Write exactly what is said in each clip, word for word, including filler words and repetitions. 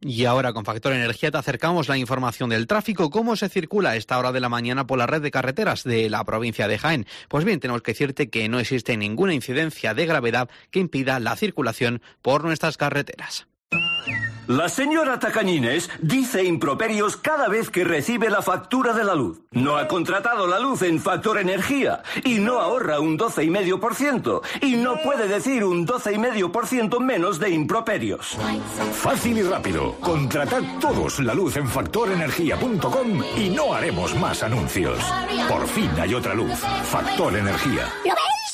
Y ahora con Factor Energía te acercamos la información del tráfico, cómo se circula a esta hora de la mañana por la red de carreteras de la provincia de Jaén. Pues bien, tenemos que decirte que no existe ninguna incidencia de gravedad que impida la circulación por nuestras carreteras. La señora Tacañines dice improperios cada vez que recibe la factura de la luz. No ha contratado la luz en Factor Energía y no ahorra un doce coma cinco por ciento y no puede decir un doce coma cinco por ciento menos de improperios. Fácil y rápido. Contratad todos la luz en factor energía punto com y no haremos más anuncios. Por fin hay otra luz. Factor Energía. ¿Lo ves?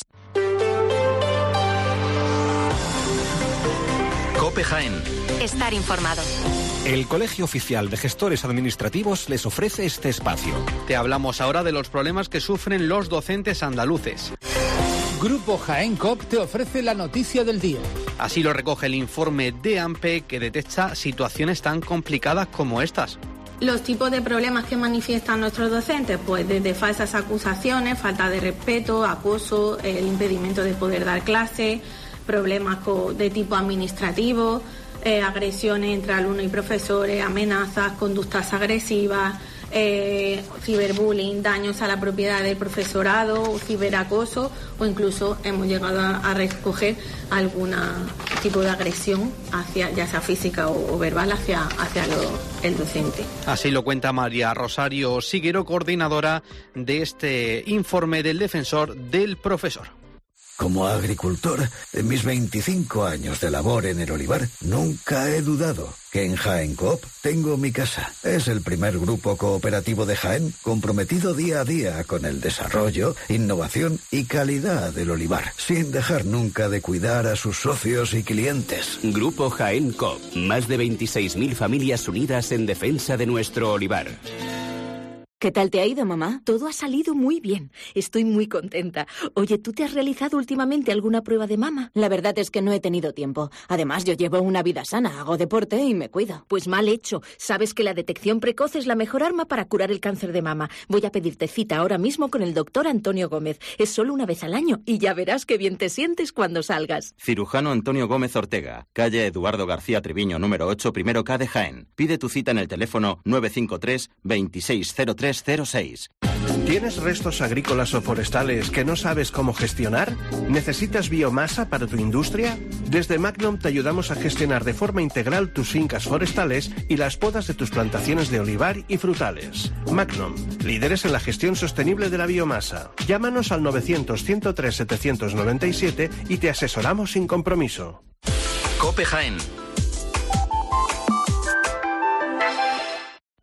COPE Jaén. Estar informado. El Colegio Oficial de Gestores Administrativos les ofrece este espacio. Te hablamos ahora de los problemas que sufren los docentes andaluces. Grupo Jaén Cop te ofrece la noticia del día. Así lo recoge el informe de AMPE, que detecta situaciones tan complicadas como estas. Los tipos de problemas que manifiestan nuestros docentes, pues desde falsas acusaciones, falta de respeto, acoso, el impedimento de poder dar clase, problemas de tipo administrativo, eh, agresiones entre alumnos y profesores, amenazas, conductas agresivas, eh, ciberbullying, daños a la propiedad del profesorado, ciberacoso, o incluso hemos llegado a, a recoger algún tipo de agresión, hacia, ya sea física o, o verbal, hacia, hacia lo, el docente. Así lo cuenta María Rosario Siguero, coordinadora de este informe del defensor del profesor. Como agricultor, en mis veinticinco años de labor en el olivar, nunca he dudado que en Jaén Coop tengo mi casa. Es el primer grupo cooperativo de Jaén comprometido día a día con el desarrollo, innovación y calidad del olivar, sin dejar nunca de cuidar a sus socios y clientes. Grupo Jaén Coop, más de veintiséis mil familias unidas en defensa de nuestro olivar. ¿Qué tal te ha ido, mamá? Todo ha salido muy bien. Estoy muy contenta. Oye, ¿tú te has realizado últimamente alguna prueba de mama? La verdad es que no he tenido tiempo. Además, yo llevo una vida sana, hago deporte y me cuido. Pues mal hecho. Sabes que la detección precoz es la mejor arma para curar el cáncer de mama. Voy a pedirte cita ahora mismo con el doctor Antonio Gómez. Es solo una vez al año y ya verás qué bien te sientes cuando salgas. Cirujano Antonio Gómez Ortega, calle Eduardo García Triviño, número ocho, primero K de Jaén. Pide tu cita en el teléfono nueve cinco tres, veintiséis cero tres cero seis. ¿Tienes restos agrícolas o forestales que no sabes cómo gestionar? ¿Necesitas biomasa para tu industria? Desde Magnum te ayudamos a gestionar de forma integral tus fincas forestales y las podas de tus plantaciones de olivar y frutales. Magnum, líderes en la gestión sostenible de la biomasa. Llámanos al novecientos, ciento tres, setecientos noventa y siete y te asesoramos sin compromiso. COPE Jaén.